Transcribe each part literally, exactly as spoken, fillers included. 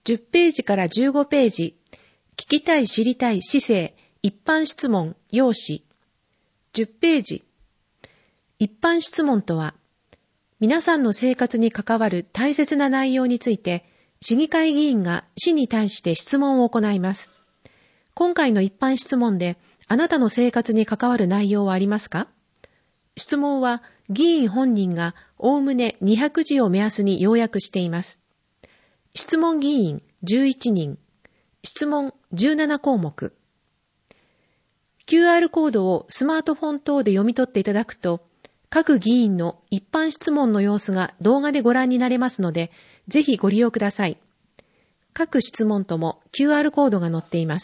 じゅっページからじゅうごページ、聞きたい知りたい市政、一般質問、要旨。じゅっページ、一般質問とは、皆さんの生活に関わる大切な内容について、市議会議員が市に対して質問を行います。今回の一般質問で、あなたの生活に関わる内容はありますか？質問は議員本人がおおむねにひゃくじを目安に要約しています。質問議員じゅういちにん、質問じゅうななこうもく。キューアール コードをスマートフォン等で読み取っていただくと、各議員の一般質問の様子が動画でご覧になれますので、ぜひご利用ください。各質問とも キューアール コードが載っています。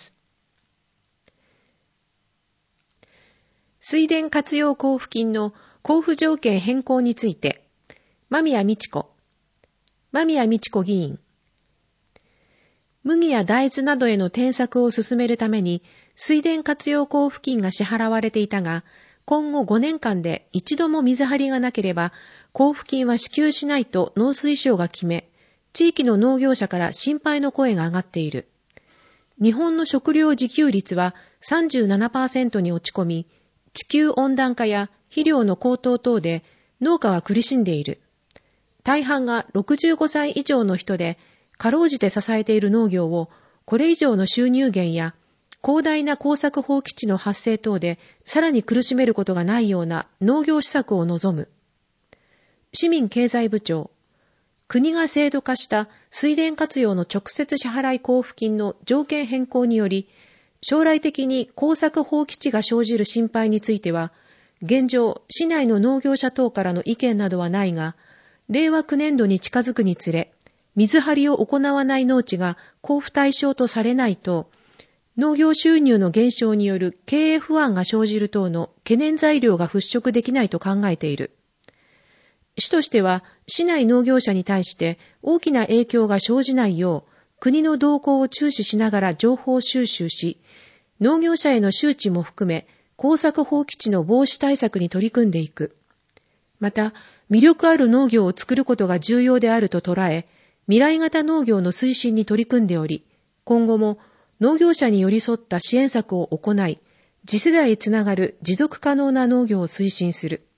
水田活用交付金の交付条件変更について、間宮美智子、間宮美智子議員。麦や大豆などへの転作を進めるために、水田活用交付金が支払われていたが、今後ごねんかんで一度も水張りがなければ、交付金は支給しないと農水省が決め、地域の農業者から心配の声が上がっている。日本の食料自給率は さんじゅうななパーセント に落ち込み、地球温暖化や肥料の高騰等で農家は苦しんでいる。大半がろくじゅうごさい以上の人で、かろうじて支えている農業をこれ以上の収入源や広大な耕作放棄地の発生等でさらに苦しめることがないような農業施策を望む。市民経済部長、国が制度化した水田活用の直接支払い交付金の条件変更により、将来的に耕作放棄地が生じる心配については、現状、市内の農業者等からの意見などはないが、れいわきゅうねんどに近づくにつれ、水張りを行わない農地が交付対象とされないと、農業収入の減少による経営不安が生じる等の懸念材料が払拭できないと考えている。市としては、市内農業者に対して大きな影響が生じないよう、国の動向を注視しながら情報収集し、農業者への周知も含め、耕作放棄地の防止対策に取り組んでいく。また、魅力ある農業を作ることが重要であると捉え、未来型農業の推進に取り組んでおり、今後も農業者に寄り添った支援策を行い、次世代へつながる持続可能な農業を推進する。